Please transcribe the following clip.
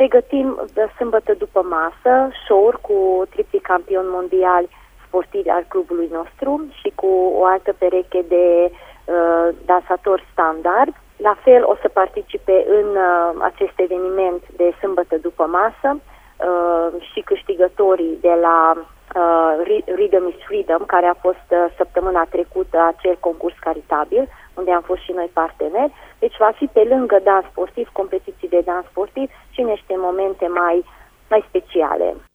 pregătim de sâmbătă după masă show-uri cu tripli campioni mondiali sportivi al clubului nostru și cu o altă pereche de dansatori standard. La fel o să participe în acest eveniment de sâmbătă după masă și câștigătorii de la Rhythm is Freedom, care a fost săptămâna trecută acel concurs caritabil, unde am fost și noi parteneri. Deci va fi pe lângă dans sportiv, competiții de dans sportiv și niște momente mai speciale.